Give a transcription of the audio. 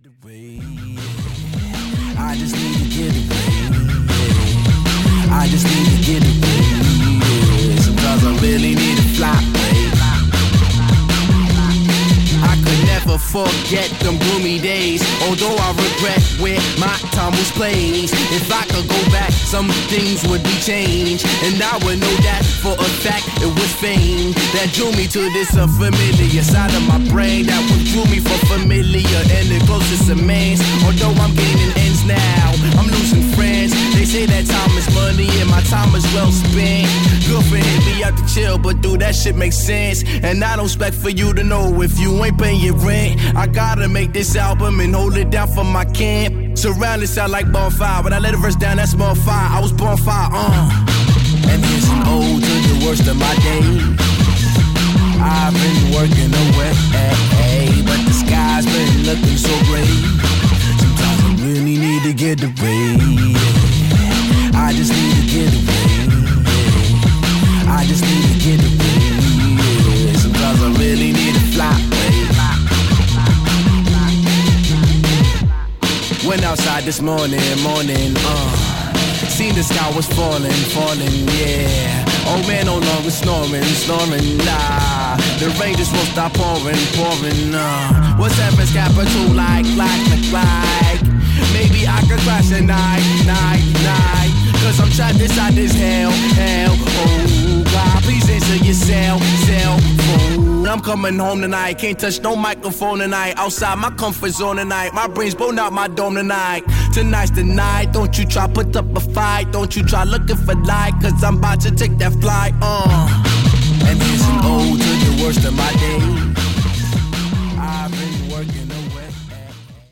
away. I just need to get away. I just need to get away. Sometimes I really need to fly away. I could never forget them gloomy days, although I regret where my time was placed. If I could go back, some things would be changed, and I would know that for a fact it was fame that drew me to this unfamiliar side of my brain that withdrew me from familiar and the closest remains. Although I'm gaining ends now, I'm losing friends. They say that time is money and my time is well spent. Girlfriend hit me out to chill, but dude, that shit makes sense. And I don't expect for you to know if you ain't paying your rent. I gotta make this album and hold it down for my camp. Surrounded sound like bonfire. When I let the verse down, that's small fire. I was born fire, And here's an ode to the worst of my days. I've been working away, but the sky's been looking so gray. Sometimes I really need to get away. I just need to get away. I just need to get away. Sometimes I really need to fly away. Went outside this morning, seen the sky was falling, yeah. Old man no longer snoring, nah. The rain just won't stop pouring, What's heaven's capital like? Maybe I could crash a night. Cause I'm trapped inside this hell. Oh God, please answer your cell phone. I'm coming home tonight, can't touch no microphone tonight. Outside my comfort zone tonight, my brain's blown out my dome tonight. Tonight's the night, don't you try put up a fight. Don't you try looking for light, cause I'm about to take that flight, And here's an ode to the worst of my days.